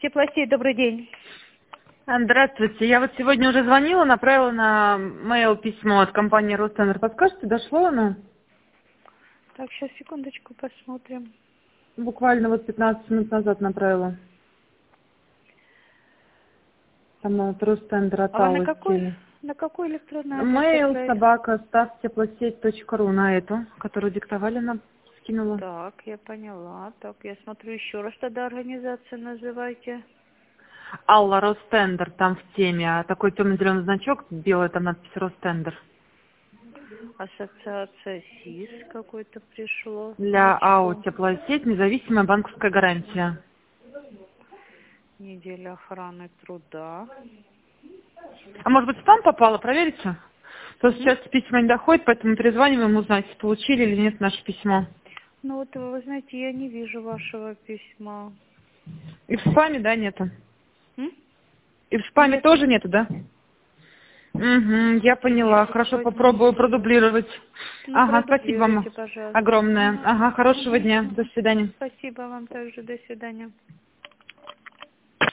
Теплосеть, добрый день. Здравствуйте. Я вот сегодня уже звонила, направила на mail письмо от компании Ростендер. Подскажете, дошло оно? Так, сейчас, секундочку, посмотрим. Буквально вот 15 минут назад направила. Там от Ростендер от А вы Аллы теми. на какой электронный адрес Mail отправили? собака ставтеплосеть.ру на эту, которую диктовали, нам скинула. Так, я поняла. Так, я смотрю еще раз тогда организацию называйте. Алла Ростендер там в теме, а такой темно-зеленый значок, белая там надпись Ростендер. Ассоциация СИС какой-то пришло Для АО значком. Теплосеть независимая банковская гарантия. Неделя охраны труда. А может быть, в спам попало? Проверите? То сейчас письма не доходит, поэтому перезваниваем узнать, получили или нет наше письмо. Ну вот, вы знаете, я не вижу вашего письма. И в спаме, да, нету? М? И в спаме Нету. тоже нету, да? Угу, я поняла. Нету, Хорошо, сегодня не попробую вижу. продублировать. Ну, Ага, спасибо вам продублируйте, пожалуйста. огромное. Ага, хорошего дня. До свидания. Спасибо вам также. До свидания.